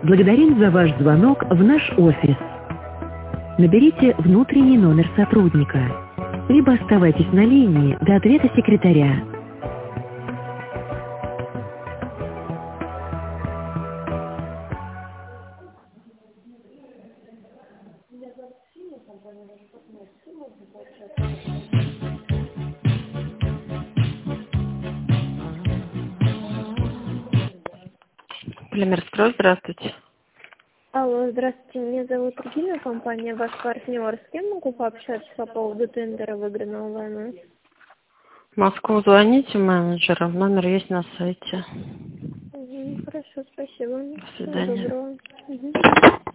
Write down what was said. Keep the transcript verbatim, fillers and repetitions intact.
Благодарим за ваш звонок в наш офис. Наберите внутренний номер сотрудника, либо оставайтесь на линии до ответа секретаря. Полимерстрой, здравствуйте. Алло, здравствуйте, меня зовут Регина, компания «Ваш партнер». С кем могу пообщаться по поводу тендера, выигранного вами? В Москву звоните менеджерам, номер есть на сайте. Угу, хорошо, спасибо. До Всего свидания. доброго. Угу.